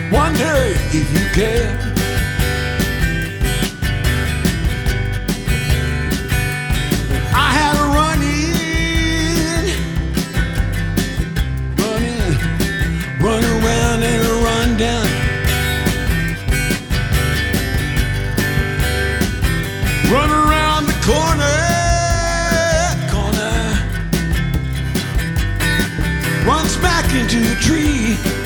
Wonder if you care. I had a run around and a run down. Run around the corner, run smack into a tree.